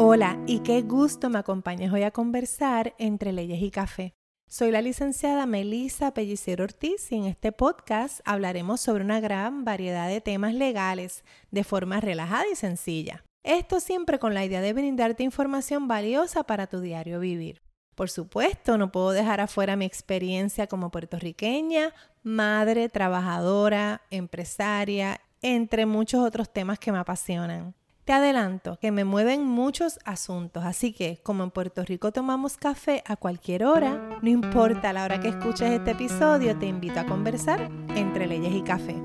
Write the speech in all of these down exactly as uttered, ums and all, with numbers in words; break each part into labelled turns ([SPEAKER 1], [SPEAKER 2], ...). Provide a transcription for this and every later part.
[SPEAKER 1] Hola y qué gusto me acompañes hoy a conversar entre leyes y café. Soy la licenciada Melissa Pellicero Ortiz y en este podcast hablaremos sobre una gran variedad de temas legales de forma relajada y sencilla. Esto siempre con la idea de brindarte información valiosa para tu diario vivir. Por supuesto, no puedo dejar afuera mi experiencia como puertorriqueña, madre, trabajadora, empresaria, entre muchos otros temas que me apasionan. Te adelanto que me mueven muchos asuntos, así que como en Puerto Rico tomamos café a cualquier hora, no importa la hora que escuches este episodio, te invito a conversar entre leyes y café.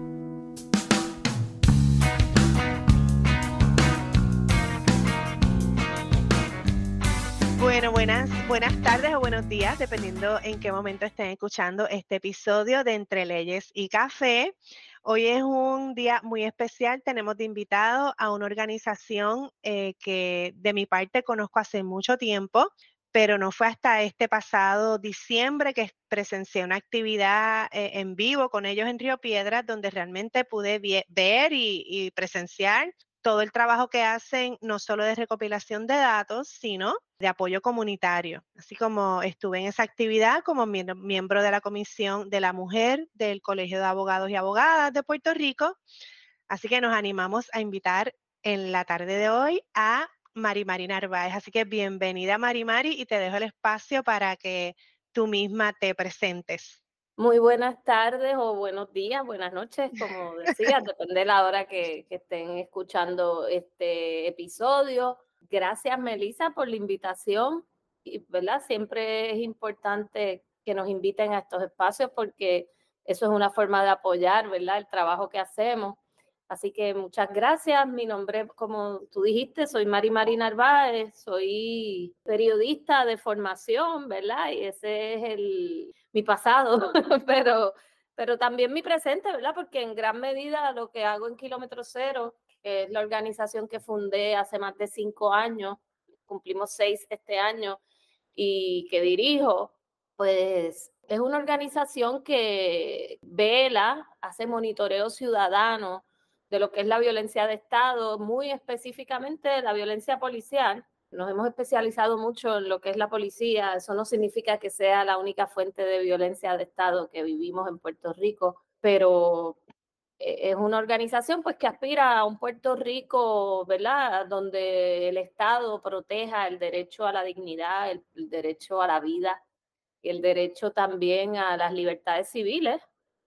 [SPEAKER 1] Bueno, buenas, buenas tardes o buenos días, dependiendo en qué momento estén escuchando este episodio de Entre Leyes y Café. Hoy es un día muy especial, tenemos de invitado a una organización eh, que de mi parte conozco hace mucho tiempo, pero no fue hasta este pasado diciembre que presencié una actividad eh, en vivo con ellos en Río Piedras, donde realmente pude vie- ver y, y presenciar todo el trabajo que hacen, no solo de recopilación de datos, sino de apoyo comunitario. Así como estuve en esa actividad como mie- miembro de la Comisión de la Mujer del Colegio de Abogados y Abogadas de Puerto Rico. Así que nos animamos a invitar en la tarde de hoy a Mari Mari Narváez. Así que bienvenida Mari Mari y te dejo el espacio para que tú misma te presentes.
[SPEAKER 2] Muy buenas tardes o buenos días, buenas noches, como decías, depende de la hora que, que estén escuchando este episodio. Gracias, Melissa, por la invitación. Y, ¿verdad? Siempre es importante que nos inviten a estos espacios porque eso es una forma de apoyar, ¿verdad?, el trabajo que hacemos. Así que muchas gracias. Mi nombre, como tú dijiste, soy Mari Mari Narváez, soy periodista de formación, ¿verdad? Y ese es el, mi pasado, pero, pero también mi presente, ¿verdad? Porque en gran medida lo que hago en Kilómetro Cero, que es la organización que fundé hace más de cinco años, cumplimos seis este año, y que dirijo, pues es una organización que vela, hace monitoreo ciudadano de lo que es la violencia de Estado, muy específicamente la violencia policial. Nos hemos especializado mucho en lo que es la policía. Eso no significa que sea la única fuente de violencia de Estado que vivimos en Puerto Rico, pero es una organización pues que aspira a un Puerto Rico, ¿verdad?, donde el Estado proteja el derecho a la dignidad, el, el derecho a la vida y el derecho también a las libertades civiles,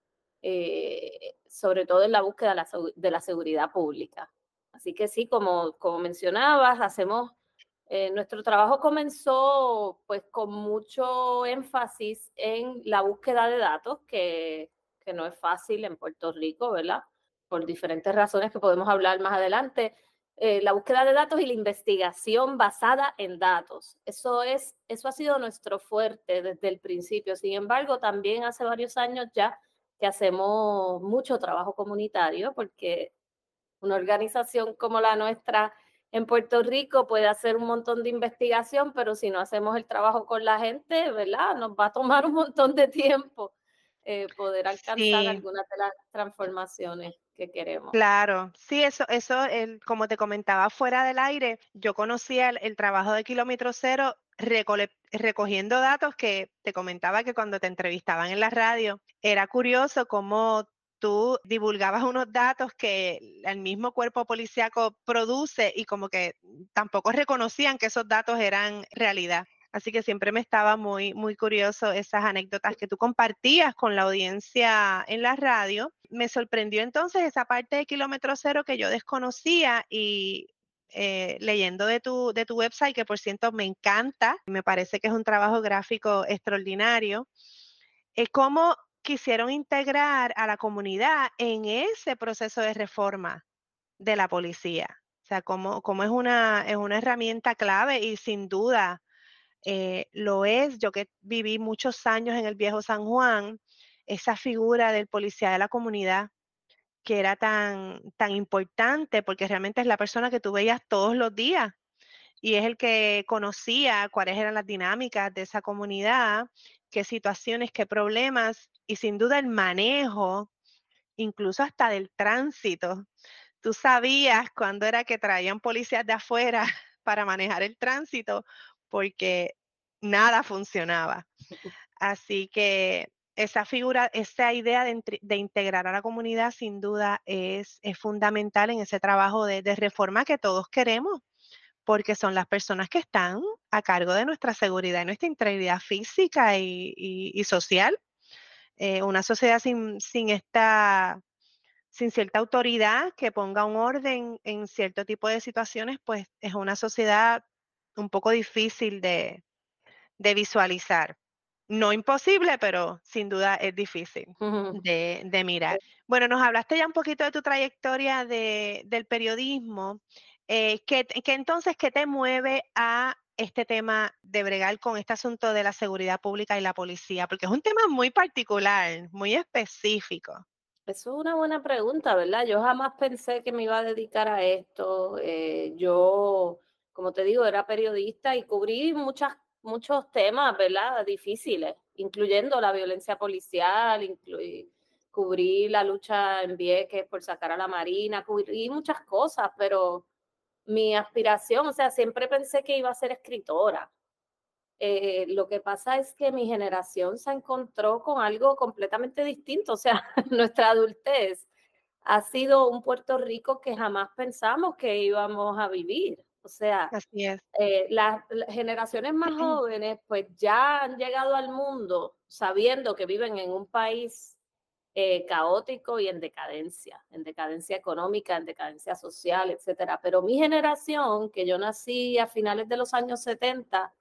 [SPEAKER 2] eh, sobre todo en la búsqueda de la, de la seguridad pública. Así que sí, como, como mencionabas, hacemos, eh, nuestro trabajo comenzó pues con mucho énfasis en la búsqueda de datos, que, que no es fácil en Puerto Rico, ¿verdad? Por diferentes razones que podemos hablar más adelante. Eh, la búsqueda de datos y la investigación basada en datos. Eso, es, eso ha sido nuestro fuerte desde el principio. Sin embargo, también hace varios años ya que hacemos mucho trabajo comunitario, porque una organización como la nuestra en Puerto Rico puede hacer un montón de investigación, pero si no hacemos el trabajo con la gente, ¿verdad?, nos va a tomar un montón de tiempo eh, poder alcanzar
[SPEAKER 1] Sí.
[SPEAKER 2] algunas de las transformaciones que queremos.
[SPEAKER 1] Claro, sí, eso, eso, el, como te comentaba fuera del aire, yo conocía el, el trabajo de Kilómetro Cero recole- recogiendo datos que te comentaba que cuando te entrevistaban en la radio, era curioso cómo tú divulgabas unos datos que el mismo cuerpo policíaco produce y como que tampoco reconocían que esos datos eran realidad. Así que siempre me estaba muy, muy curioso esas anécdotas que tú compartías con la audiencia en la radio. Me sorprendió entonces esa parte de Kilómetro Cero que yo desconocía y eh, leyendo de tu, de tu website, que por cierto me encanta, me parece que es un trabajo gráfico extraordinario, es cómo quisieron integrar a la comunidad en ese proceso de reforma de la policía. O sea, cómo, cómo es una, es una herramienta clave y sin duda eh, lo es. Yo que viví muchos años en el viejo San Juan, esa figura del policía de la comunidad que era tan, tan importante porque realmente es la persona que tú veías todos los días y es el que conocía cuáles eran las dinámicas de esa comunidad, qué situaciones, qué problemas y sin duda el manejo, incluso hasta del tránsito. Tú sabías cuándo era que traían policías de afuera para manejar el tránsito porque nada funcionaba. Así que esa figura, esa idea de, entre- de integrar a la comunidad sin duda es, es fundamental en ese trabajo de, de reforma que todos queremos, porque son las personas que están a cargo de nuestra seguridad y nuestra integridad física y, y- y social. Eh, una sociedad sin, sin esta, sin cierta autoridad que ponga un orden en cierto tipo de situaciones, pues es una sociedad un poco difícil de, de visualizar. No imposible, pero sin duda es difícil de, de mirar. Bueno, nos hablaste ya un poquito de tu trayectoria de, del periodismo. Eh, ¿qué, qué entonces, qué te mueve a este tema de bregar con este asunto de la seguridad pública y la policía? Porque es un tema muy particular, muy específico.
[SPEAKER 2] Eso es una buena pregunta, ¿verdad? Yo jamás pensé que me iba a dedicar a esto. Eh, yo, como te digo, era periodista y cubrí muchas, muchos temas, ¿verdad? Difíciles, incluyendo la violencia policial, inclu- cubrí la lucha en Vieques por sacar a la Marina, cubrí muchas cosas, pero mi aspiración, o sea, siempre pensé que iba a ser escritora. Eh, lo que pasa es que mi generación se encontró con algo completamente distinto, o sea, nuestra adultez ha sido un Puerto Rico que jamás pensamos que íbamos a vivir. O sea,
[SPEAKER 1] Así es.
[SPEAKER 2] eh, las, las generaciones más jóvenes pues ya han llegado al mundo sabiendo que viven en un país eh, caótico y en decadencia, en decadencia económica, en decadencia social, etcétera. Pero mi generación, que yo nací a finales de los años setenta,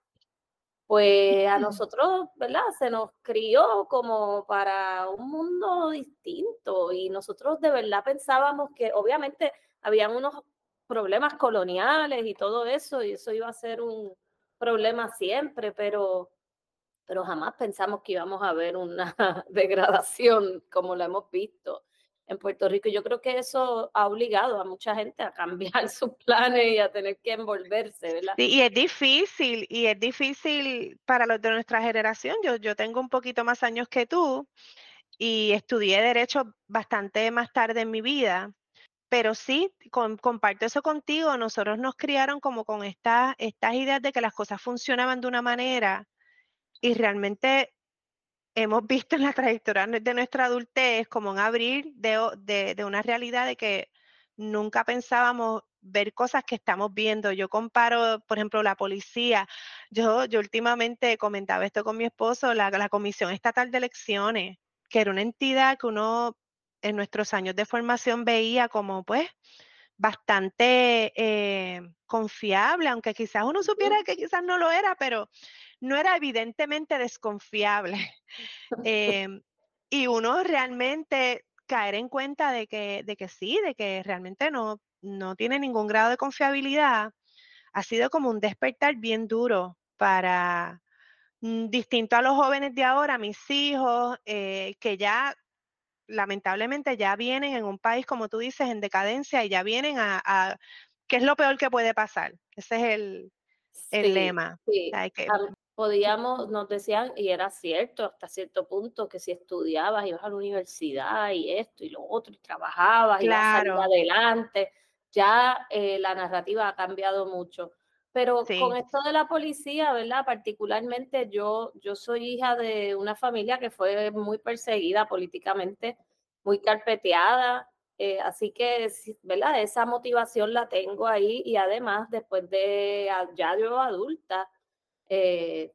[SPEAKER 2] pues a nosotros, ¿verdad? Se nos crió como para un mundo distinto y nosotros de verdad pensábamos que obviamente habían unos problemas coloniales y todo eso y eso iba a ser un problema siempre, pero, pero jamás pensamos que íbamos a ver una degradación como la hemos visto en Puerto Rico. Yo creo que eso ha obligado a mucha gente a cambiar sus planes y a tener que envolverse, ¿verdad?
[SPEAKER 1] Sí, y es difícil, y es difícil para los de nuestra generación. Yo, yo tengo un poquito más años que tú y estudié derecho bastante más tarde en mi vida, pero sí, con- comparto eso contigo. Nosotros nos criaron como con esta- estas ideas de que las cosas funcionaban de una manera y realmente hemos visto en la trayectoria de nuestra adultez como un abrir de, o- de, de una realidad de que nunca pensábamos ver cosas que estamos viendo. Yo comparo, por ejemplo, la policía. Yo, yo últimamente comentaba esto con mi esposo, la, la Comisión Estatal de Elecciones, que era una entidad que uno en nuestros años de formación veía como, pues, bastante eh, confiable, aunque quizás uno supiera que quizás no lo era, pero no era evidentemente desconfiable. Em, y uno realmente caer en cuenta de que, de que sí, de que realmente no, no tiene ningún grado de confiabilidad, ha sido como un despertar bien duro para, mm, distinto a los jóvenes de ahora, mis hijos, eh, que ya lamentablemente ya vienen en un país, como tú dices, en decadencia y ya vienen a, a ¿qué es lo peor que puede pasar? Ese es el, el
[SPEAKER 2] Sí,
[SPEAKER 1] lema.
[SPEAKER 2] sí.
[SPEAKER 1] Hay que,
[SPEAKER 2] Am- Podíamos, nos decían, y era cierto hasta cierto punto, que si estudiabas, ibas a la universidad y esto y lo otro, y trabajabas, ibas a salir
[SPEAKER 1] claro,
[SPEAKER 2] adelante. Ya eh, la narrativa ha cambiado mucho. Pero con
[SPEAKER 1] sí,
[SPEAKER 2] esto de la policía, ¿verdad? Particularmente yo, yo soy hija de una familia que fue muy perseguida políticamente, muy carpeteada, eh, así que, sí, ¿verdad? Esa motivación la tengo ahí y además después de ya yo adulta, eh,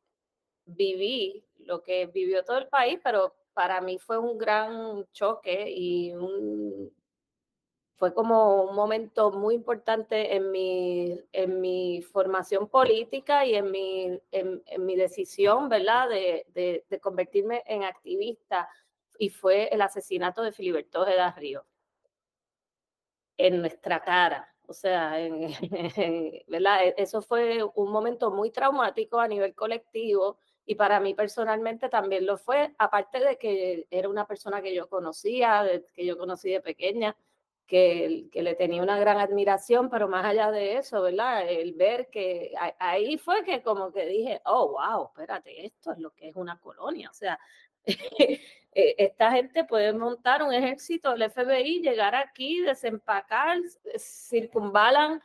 [SPEAKER 2] viví lo que vivió todo el país, pero para mí fue un gran choque y un, fue como un momento muy importante en mi, en mi formación política y en mi, en, en mi decisión, ¿verdad?, de, de, de convertirme en activista, y fue el asesinato de Filiberto Ojeda Ríos en nuestra cara. O sea, en, en, ¿verdad? Eso fue un momento muy traumático a nivel colectivo y para mí personalmente también lo fue, aparte de que era una persona que yo conocía, de, que yo conocí de pequeña, que, que, le tenía una gran admiración, pero más allá de eso, ¿verdad? El ver que ahí fue que como que dije, oh, wow, espérate, esto es lo que es una colonia. O sea, esta gente puede montar un ejército del F B I, llegar aquí, desempacar, circunvalan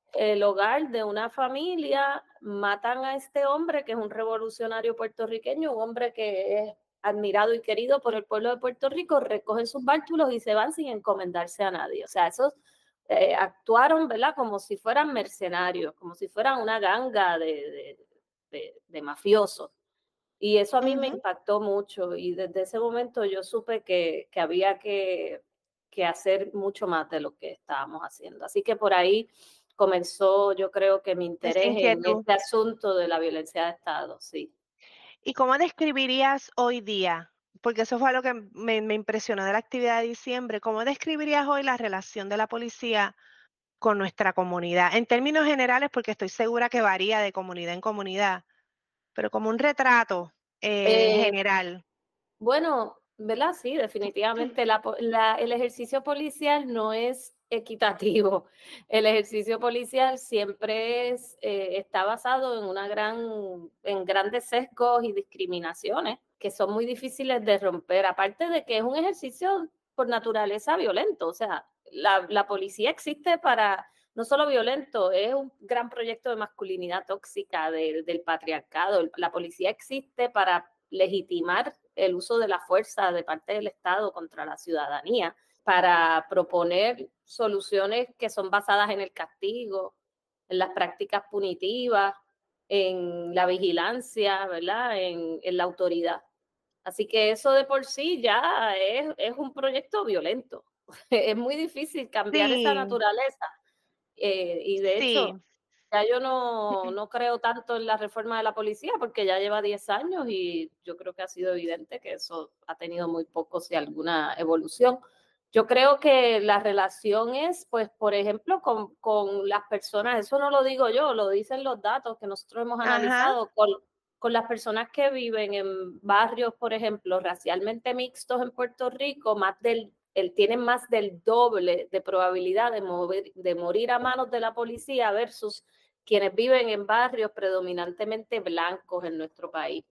[SPEAKER 2] el hogar de una familia, matan a este hombre que es un revolucionario puertorriqueño, un hombre que es admirado y querido por el pueblo de Puerto Rico, recogen sus bártulos y se van sin encomendarse a nadie. O sea, esos eh, actuaron, ¿verdad? Como si fueran mercenarios, como si fueran una ganga de, de, de, de mafiosos. Y eso a mí me
[SPEAKER 1] Ujú.
[SPEAKER 2] impactó mucho y desde ese momento yo supe que, que había que, que hacer mucho más de lo que estábamos haciendo. Así que por ahí comenzó, yo creo que mi
[SPEAKER 1] Esa
[SPEAKER 2] interés en
[SPEAKER 1] inquietud.
[SPEAKER 2] este asunto de la violencia de Estado, sí.
[SPEAKER 1] ¿Y cómo describirías hoy día? Porque eso fue lo que me, me impresionó de la actividad de diciembre. ¿Cómo describirías hoy la relación de la policía con nuestra comunidad? En términos generales, porque estoy segura que varía de comunidad en comunidad, pero como un retrato eh,
[SPEAKER 2] Eh,
[SPEAKER 1] general.
[SPEAKER 2] Bueno, ¿verdad? Sí, definitivamente la po la el ejercicio policial no es equitativo. El ejercicio policial siempre es, eh, está basado en una gran en grandes sesgos y discriminaciones que son muy difíciles de romper, aparte de que es un ejercicio por naturaleza violento, o sea, la la policía existe para no solo violento, es un gran proyecto de masculinidad tóxica del del patriarcado. La policía existe para legitimar el uso de la fuerza de parte del Estado contra la ciudadanía, para proponer soluciones que son basadas en el castigo, en las prácticas punitivas, en la vigilancia, ¿verdad? En, en la autoridad. Así que eso de por sí ya es, es un proyecto violento. Es muy difícil cambiar esa
[SPEAKER 1] Sí,
[SPEAKER 2] naturaleza. Eh, y de
[SPEAKER 1] sí.
[SPEAKER 2] hecho, ya yo no, no creo tanto en la reforma de la policía porque ya lleva diez años y yo creo que ha sido evidente que eso ha tenido muy poco, si alguna, evolución. Yo creo que la relación es, pues, por ejemplo, con, con las personas, eso no lo digo yo, lo dicen los datos que nosotros hemos
[SPEAKER 1] Ajá.
[SPEAKER 2] analizado, con, con las personas que viven en barrios, por ejemplo, racialmente mixtos en Puerto Rico, más del él tiene más del doble de probabilidad de, mover, de morir a manos de la policía versus quienes viven en barrios predominantemente blancos en nuestro país.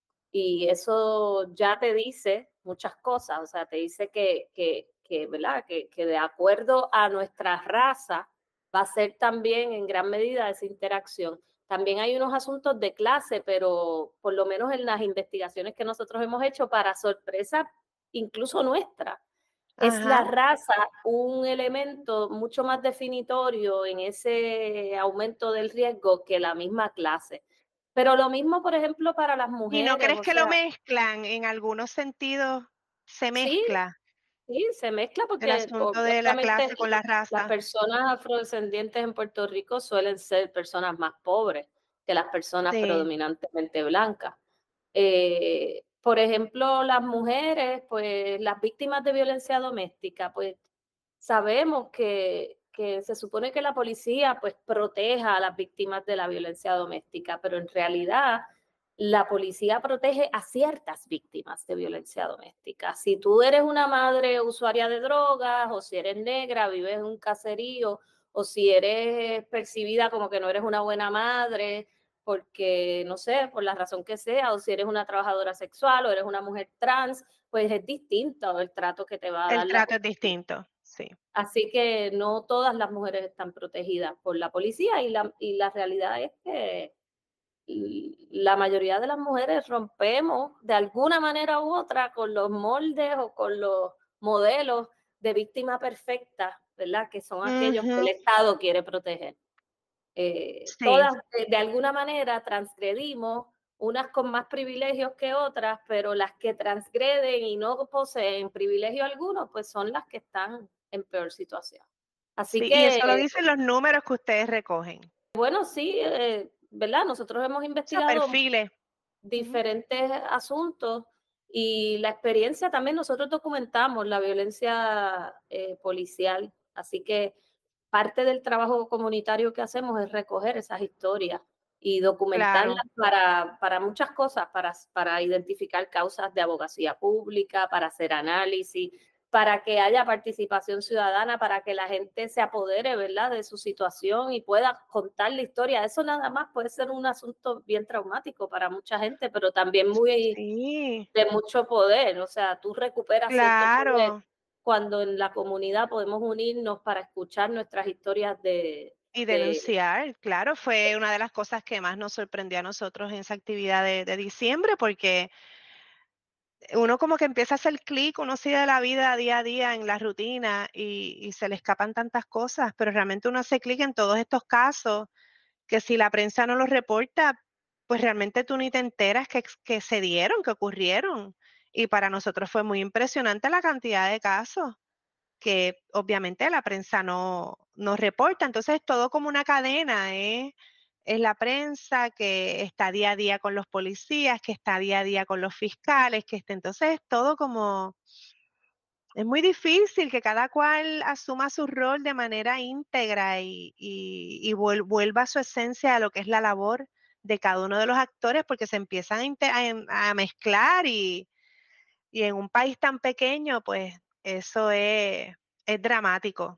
[SPEAKER 2] Y eso ya te dice muchas cosas, o sea, te dice que, que, que, ¿verdad? Que, que de acuerdo a nuestra raza va a ser también en gran medida esa interacción. También hay unos asuntos de clase, pero por lo menos en las investigaciones que nosotros hemos hecho, para sorpresa incluso nuestra, es la
[SPEAKER 1] Ajá.
[SPEAKER 2] raza un elemento mucho más definitorio en ese aumento del riesgo que la misma clase. Pero lo mismo, por ejemplo, para las
[SPEAKER 1] ¿Y no
[SPEAKER 2] mujeres,
[SPEAKER 1] crees
[SPEAKER 2] o
[SPEAKER 1] que lo
[SPEAKER 2] sea,
[SPEAKER 1] mezclan? En algunos sentidos se
[SPEAKER 2] sí,
[SPEAKER 1] mezcla
[SPEAKER 2] sí, se mezcla
[SPEAKER 1] el
[SPEAKER 2] porque
[SPEAKER 1] asunto de la
[SPEAKER 2] obviamente
[SPEAKER 1] clase con la
[SPEAKER 2] las
[SPEAKER 1] raza.
[SPEAKER 2] personas afrodescendientes en Puerto Rico suelen ser personas más pobres que las personas
[SPEAKER 1] Sí.
[SPEAKER 2] predominantemente blancas. Eh, por ejemplo, las mujeres, pues las víctimas de violencia doméstica, pues sabemos que, que se supone que la policía pues proteja a las víctimas de la violencia doméstica, pero en realidad la policía protege a ciertas víctimas de violencia doméstica. Si tú eres una madre usuaria de drogas, o si eres negra, vives en un caserío, o si eres percibida como que no eres una buena madre, porque, no sé, por la razón que sea, o si eres una trabajadora sexual o eres una mujer trans, pues es distinto el trato que te va a dar
[SPEAKER 1] El
[SPEAKER 2] la
[SPEAKER 1] trato es
[SPEAKER 2] policía.
[SPEAKER 1] distinto, sí.
[SPEAKER 2] Así que no todas las mujeres están protegidas por la policía y la, y la realidad es que la mayoría de las mujeres rompemos de alguna manera u otra con los moldes o con los modelos de víctima perfecta, ¿verdad? Que son aquellos que
[SPEAKER 1] Ujú.
[SPEAKER 2] el Estado quiere proteger. Eh,
[SPEAKER 1] Sí,
[SPEAKER 2] todas de, de alguna manera transgredimos, unas con más privilegios que otras, pero las que transgreden y no poseen privilegio alguno, pues son las que están en peor situación. Así
[SPEAKER 1] sí, y
[SPEAKER 2] que,
[SPEAKER 1] eso lo dicen los números que ustedes recogen.
[SPEAKER 2] bueno, sí, eh, ¿verdad? Nosotros hemos
[SPEAKER 1] O sea,
[SPEAKER 2] investigado
[SPEAKER 1] perfiles. Ujú.
[SPEAKER 2] diferentes asuntos y la experiencia también, nosotros documentamos la violencia eh, policial, así que parte del trabajo comunitario que hacemos es recoger esas historias y documentarlas
[SPEAKER 1] Claro.
[SPEAKER 2] para, para muchas cosas, para, para identificar causas de abogacía pública, para hacer análisis, para que haya participación ciudadana, para que la gente se apodere, ¿verdad?, de su situación y pueda contar la historia. Eso nada más puede ser un asunto bien traumático para mucha gente, pero también muy
[SPEAKER 1] Sí,
[SPEAKER 2] de mucho poder. O sea, tú recuperas cierto poder
[SPEAKER 1] claro.
[SPEAKER 2] cuando en la comunidad podemos unirnos para escuchar nuestras historias de,
[SPEAKER 1] Y
[SPEAKER 2] de
[SPEAKER 1] denunciar, claro, fue una de las cosas que más nos sorprendió a nosotros en esa actividad de de diciembre, porque uno como que empieza a hacer clic, uno sigue la vida día a día en la rutina y y se le escapan tantas cosas, pero realmente uno hace clic en todos estos casos que si la prensa no los reporta, pues realmente tú ni te enteras que ex que se dieron, que ocurrieron. Y para nosotros fue muy impresionante la cantidad de casos que obviamente la prensa no no reporta. Entonces, todo como una cadena, ¿eh? Es la prensa que está día a día con los policías, que está día a día con los fiscales, que está entonces todo como es muy difícil que cada cual asuma su rol de manera íntegra y y y vuel vuelva a su esencia a lo que es la labor de cada uno de los actores, porque se empiezan a inte a em a mezclar y y en un país tan pequeño, pues, eso es es dramático.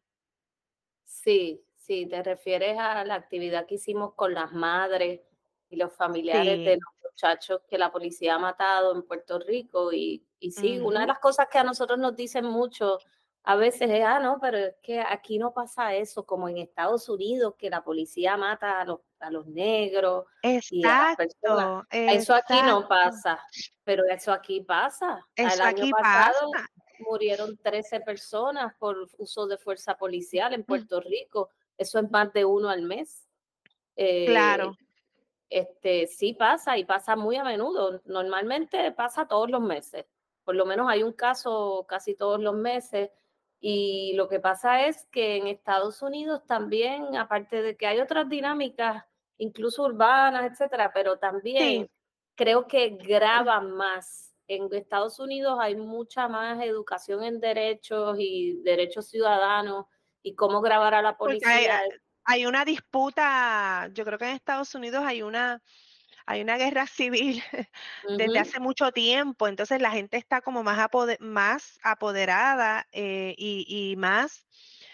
[SPEAKER 2] Sí, sí, te refieres a la actividad que hicimos con las madres y los familiares de
[SPEAKER 1] Sí,
[SPEAKER 2] los muchachos que la policía ha matado en Puerto Rico. Y, y sí, una de
[SPEAKER 1] ujú,
[SPEAKER 2] las cosas que a nosotros nos dicen mucho a veces es, ah, no, pero es que aquí no pasa eso, como en Estados Unidos, que la policía mata a los, a los negros y a las personas.
[SPEAKER 1] exacto,
[SPEAKER 2] Eso aquí no
[SPEAKER 1] exacto,
[SPEAKER 2] pasa, pero eso aquí pasa. El
[SPEAKER 1] eso
[SPEAKER 2] año
[SPEAKER 1] aquí
[SPEAKER 2] pasado
[SPEAKER 1] pasa.
[SPEAKER 2] murieron trece personas por uso de fuerza policial en
[SPEAKER 1] Mm,
[SPEAKER 2] Puerto Rico. Eso es más de uno al mes. Eh,
[SPEAKER 1] claro,
[SPEAKER 2] este, sí pasa y pasa muy a menudo. Normalmente pasa todos los meses. Por lo menos hay un caso casi todos los meses. Y lo que pasa es que en Estados Unidos también, aparte de que hay otras dinámicas, incluso urbanas, etcétera, pero
[SPEAKER 1] sí,
[SPEAKER 2] también creo que graba más. En Estados Unidos hay mucha más educación en derechos y derechos ciudadanos y cómo grabar a la
[SPEAKER 1] porque hay
[SPEAKER 2] policía.
[SPEAKER 1] hay una disputa, yo creo que en Estados Unidos hay una hay una guerra civil desde
[SPEAKER 2] Ujú,
[SPEAKER 1] hace mucho tiempo, entonces la gente está como más apode más apoderada, eh, y y más,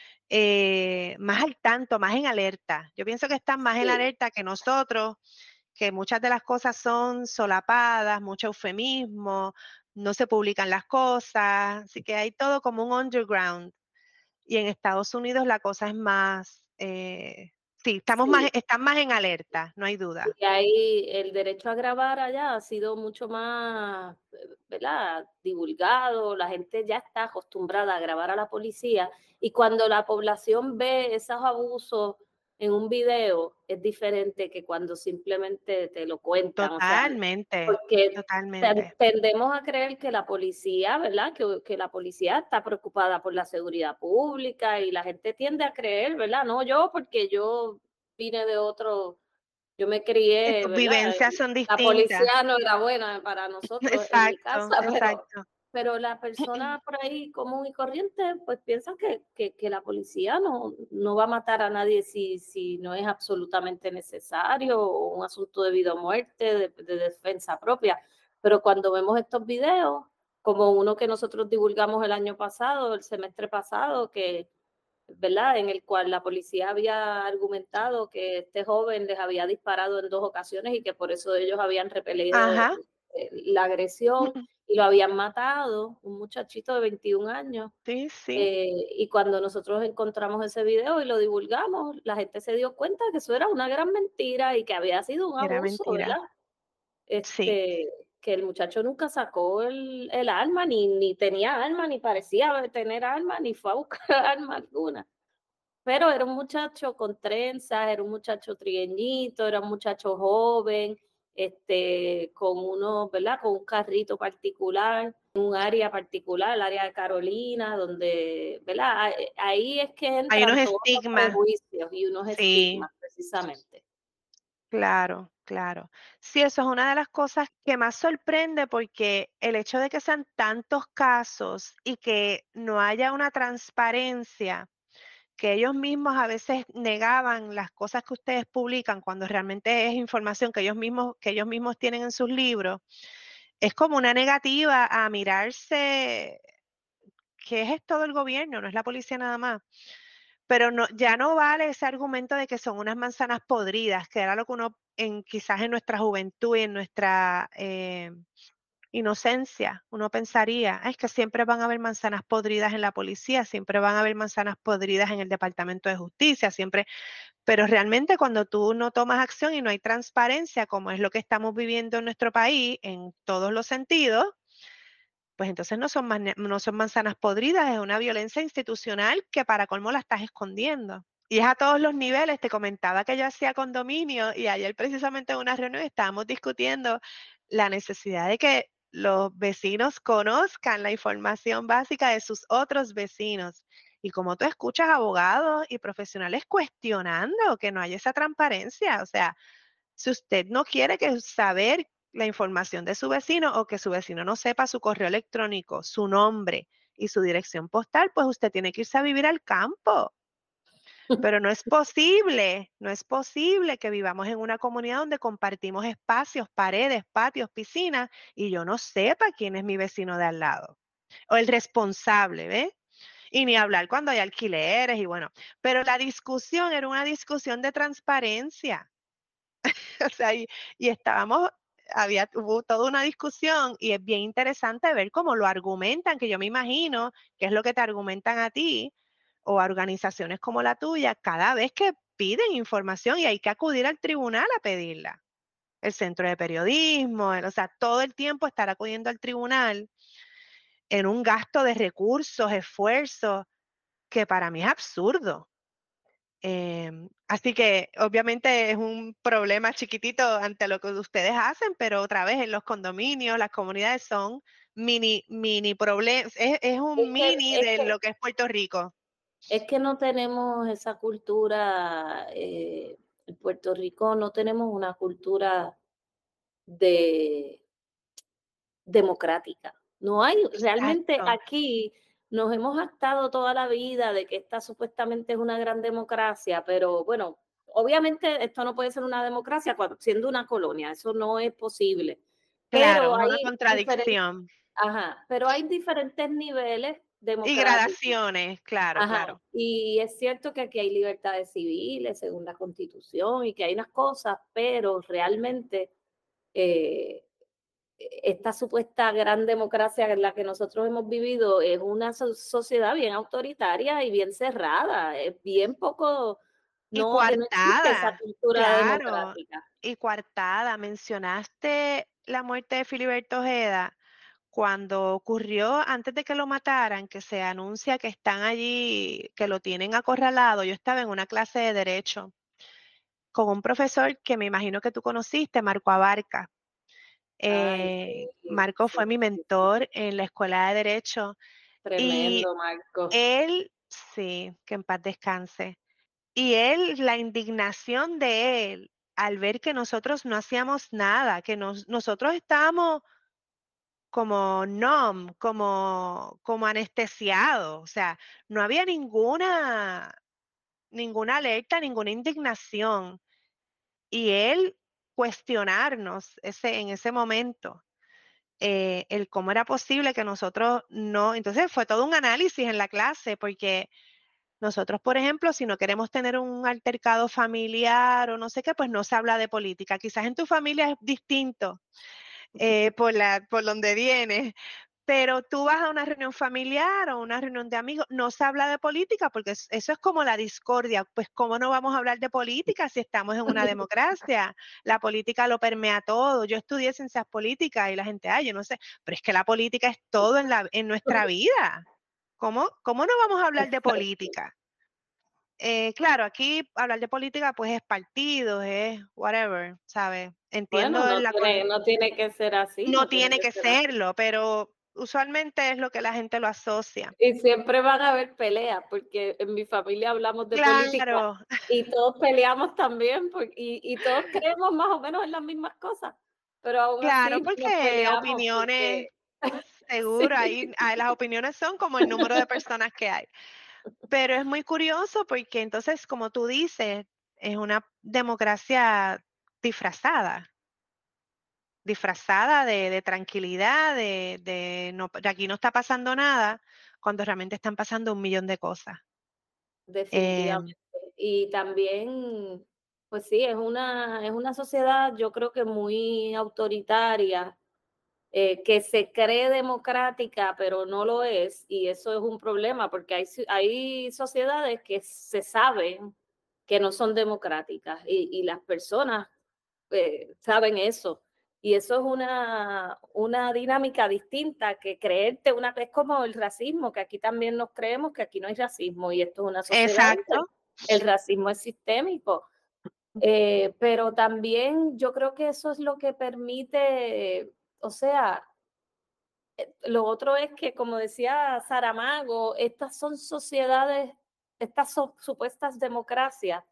[SPEAKER 1] eh, más al tanto, más en alerta. Yo pienso que están más en
[SPEAKER 2] sí.
[SPEAKER 1] alerta que nosotros, que muchas de las cosas son solapadas, mucho eufemismo, no se publican las cosas, así que hay todo como un underground. Y en Estados Unidos la cosa es más, eh, sí, estamos más
[SPEAKER 2] Sí,
[SPEAKER 1] están más en alerta, no hay duda.
[SPEAKER 2] y ahí el derecho a grabar allá ha sido mucho más, eh, ¿verdad? Divulgado, la gente ya está acostumbrada a grabar a la policía y cuando la población ve esos abusos en un video es diferente que cuando simplemente te lo cuentan, o sea,
[SPEAKER 1] Totalmente,
[SPEAKER 2] porque ten-
[SPEAKER 1] totalmente.
[SPEAKER 2] tendemos a creer que la policía, ¿verdad? Que, que la policía está preocupada por la seguridad pública y la gente tiende a creer, ¿verdad? No yo, porque yo vine de otro, yo me
[SPEAKER 1] Que
[SPEAKER 2] crié,
[SPEAKER 1] tus
[SPEAKER 2] ¿verdad?
[SPEAKER 1] vivencias son
[SPEAKER 2] La
[SPEAKER 1] distintas.
[SPEAKER 2] policía no era buena para nosotros en mi casa,
[SPEAKER 1] Exacto,
[SPEAKER 2] pero
[SPEAKER 1] exacto.
[SPEAKER 2] pero la persona por ahí común y corriente, pues piensa que que que la policía no no va a matar a nadie si si no es absolutamente necesario o un asunto de vida o muerte, de de defensa propia. Pero cuando vemos estos videos, como uno que nosotros divulgamos el año pasado, el semestre pasado, que ¿verdad? En el cual la policía había argumentado que este joven les había disparado en dos ocasiones y que por eso ellos habían repelido
[SPEAKER 1] Ajá,
[SPEAKER 2] eh, la agresión y lo habían matado, un muchachito de veintiún años.
[SPEAKER 1] sí, sí,
[SPEAKER 2] Eh, y cuando nosotros encontramos ese video y lo divulgamos, la gente se dio cuenta que eso era una gran mentira y que había sido un
[SPEAKER 1] era
[SPEAKER 2] abuso,
[SPEAKER 1] mentira.
[SPEAKER 2] ¿verdad?
[SPEAKER 1] Sí,
[SPEAKER 2] Este, que el muchacho nunca sacó el, el arma, ni, ni tenía arma, ni parecía tener arma, ni fue a buscar arma alguna. Pero era un muchacho con trenzas, era un muchacho trigueñito, era un muchacho joven, este, con uno, ¿verdad? Con un carrito particular, un área particular, el área de Carolina, donde, ¿verdad? Ahí ahí es que
[SPEAKER 1] hay unos
[SPEAKER 2] entran todos los
[SPEAKER 1] estigmas.
[SPEAKER 2] prejuicios y unos
[SPEAKER 1] Sí,
[SPEAKER 2] estigmas, precisamente.
[SPEAKER 1] claro, claro. Sí, eso es una de las cosas que más sorprende, porque el hecho de que sean tantos casos y que no haya una transparencia, que ellos mismos a veces negaban las cosas que ustedes publican cuando realmente es información que ellos mismos que ellos mismos tienen en sus libros, es como una negativa a mirarse que es todo el gobierno, no es la policía nada más. Pero no, ya no vale ese argumento de que son unas manzanas podridas, que era lo que uno en quizás en nuestra juventud y en nuestra, eh, inocencia. Uno pensaría, "Ah, es que siempre van a haber manzanas podridas en la policía, siempre van a haber manzanas podridas en el Departamento de Justicia, siempre", pero realmente cuando tú no tomas acción y no hay transparencia, como es lo que estamos viviendo en nuestro país en todos los sentidos, pues entonces no son, mane- no son manzanas podridas, es una violencia institucional que para colmo la estás escondiendo. Y es a todos los niveles. Te comentaba que yo hacía condominio y ayer precisamente en una reunión estábamos discutiendo la necesidad de que los vecinos conozcan la información básica de sus otros vecinos. Y como tú escuchas abogados y profesionales cuestionando que no haya esa transparencia, o sea, si usted no quiere que saber la información de su vecino o que su vecino no sepa su correo electrónico, su nombre y su dirección postal, pues usted tiene que irse a vivir al campo. Pero no es posible, no es posible que vivamos en una comunidad donde compartimos espacios, paredes, patios, piscinas y yo no sepa quién es mi vecino de al lado o el responsable, ¿ve? Y ni hablar cuando hay alquileres y bueno, pero la discusión era una discusión de transparencia. O sea, y, y estábamos, había, hubo toda una discusión y es bien interesante ver cómo lo argumentan, que yo me imagino que es lo que te argumentan a ti o a organizaciones como la tuya cada vez que piden información y hay que acudir al tribunal a pedirla. El centro de periodismo, el- o sea, todo el tiempo estar acudiendo al tribunal en un gasto de recursos, esfuerzos, que para mí es absurdo. Em, así que obviamente es un problema chiquitito ante lo que ustedes hacen, pero otra vez en los condominios, las comunidades son mini, mini problemas, es, es
[SPEAKER 2] Es
[SPEAKER 1] un
[SPEAKER 2] que,
[SPEAKER 1] mini
[SPEAKER 2] es
[SPEAKER 1] de
[SPEAKER 2] que,
[SPEAKER 1] lo que es Puerto Rico.
[SPEAKER 2] es que no tenemos esa cultura, eh, en Puerto Rico no tenemos una cultura de democrática. No hay, realmente
[SPEAKER 1] Exacto.
[SPEAKER 2] aquí nos hemos actado toda la vida de que esta supuestamente es una gran democracia, pero bueno, obviamente esto no puede ser una democracia cuando, siendo una colonia, eso no es posible.
[SPEAKER 1] Claro,
[SPEAKER 2] Pero
[SPEAKER 1] es una
[SPEAKER 2] hay diferentes,
[SPEAKER 1] contradicción.
[SPEAKER 2] ajá, pero hay diferentes niveles
[SPEAKER 1] Y
[SPEAKER 2] democráticos.
[SPEAKER 1] gradaciones, claro,
[SPEAKER 2] Ajá,
[SPEAKER 1] claro.
[SPEAKER 2] y es cierto que aquí hay libertades civiles según la Constitución y que hay unas cosas, pero realmente eh, esta supuesta gran democracia en la que nosotros hemos vivido es una so- sociedad bien autoritaria y bien cerrada, es bien poco,
[SPEAKER 1] Y
[SPEAKER 2] no, eh, no existe esa
[SPEAKER 1] coartada,
[SPEAKER 2] cultura
[SPEAKER 1] claro,
[SPEAKER 2] democrática.
[SPEAKER 1] y coartada. Mencionaste la muerte de Filiberto Ojeda. Cuando ocurrió, antes de que lo mataran, que se anuncia que están allí, que lo tienen acorralado, yo estaba en una clase de derecho con un profesor que me imagino que tú conociste, Marco Abarca.
[SPEAKER 2] Ay,
[SPEAKER 1] Eh,
[SPEAKER 2] sí,
[SPEAKER 1] Marco
[SPEAKER 2] sí,
[SPEAKER 1] fue mi
[SPEAKER 2] sí, sí.
[SPEAKER 1] mentor en la escuela de derecho y
[SPEAKER 2] Tremendo, Marco.
[SPEAKER 1] él, sí, que en paz descanse. Y él, la indignación de él al ver que nosotros no hacíamos nada, que nos, nosotros estábamos como numb, como, como anestesiados, o sea, no había ninguna, ninguna alerta, ninguna indignación. Y él cuestionarnos ese, en ese momento, eh, el cómo era posible que nosotros no, entonces fue todo un análisis en la clase, porque nosotros, por ejemplo, si no queremos tener un altercado familiar o no sé qué, pues no se habla de política. Quizás en tu familia es distinto, eh, por la, por donde vienes, pero tú vas a una reunión familiar o una reunión de amigos, no se habla de política porque es- eso es como la discordia. Pues, ¿cómo no vamos a hablar de política si estamos en una democracia? La política lo permea todo. Yo estudié ciencias políticas y la gente, ay, yo no sé, pero es que la política es todo en la, en nuestra vida. ¿Cómo, cómo no vamos a hablar de
[SPEAKER 2] Exacto.
[SPEAKER 1] política? Eh, claro, aquí hablar de política pues es partidos, es whatever, ¿sabes?
[SPEAKER 2] Bueno,
[SPEAKER 1] Entiendo
[SPEAKER 2] no
[SPEAKER 1] la
[SPEAKER 2] tiene,
[SPEAKER 1] con...
[SPEAKER 2] no tiene que ser así,
[SPEAKER 1] No
[SPEAKER 2] no tiene
[SPEAKER 1] tiene
[SPEAKER 2] que
[SPEAKER 1] que
[SPEAKER 2] ser así.
[SPEAKER 1] serlo, pero usualmente es lo que la gente lo asocia.
[SPEAKER 2] Y siempre van a haber peleas, porque en mi familia hablamos de política
[SPEAKER 1] Claro,
[SPEAKER 2] y todos peleamos también, por- y, y todos creemos más o menos en las mismas cosas, pero aún
[SPEAKER 1] claro,
[SPEAKER 2] así nos
[SPEAKER 1] porque
[SPEAKER 2] peleamos
[SPEAKER 1] opiniones,
[SPEAKER 2] porque
[SPEAKER 1] seguro,
[SPEAKER 2] sí.
[SPEAKER 1] ahí, ahí las opiniones son como el número de personas que hay. Pero es muy curioso porque entonces, como tú dices, es una democracia disfrazada. Disfrazada de, de tranquilidad, de, de, no, de aquí no está pasando nada, cuando realmente están pasando un millón de cosas. Em,
[SPEAKER 2] Definitivamente. Y también, pues sí, es una, es una sociedad, yo creo que muy autoritaria, eh, que se cree democrática, pero no lo es, y eso es un problema, porque hay, hay sociedades que se saben que no son democráticas, y, y las personas eh, saben eso. Y eso es una, una dinámica distinta que creerte una vez como el racismo, que aquí también nos creemos que aquí no hay racismo, y esto es una sociedad
[SPEAKER 1] Exacto.
[SPEAKER 2] donde el racismo es sistémico. Eh, pero también yo creo que eso es lo que permite, o sea, eh, lo otro es que, como decía Saramago, estas son sociedades, estas son supuestas democracias,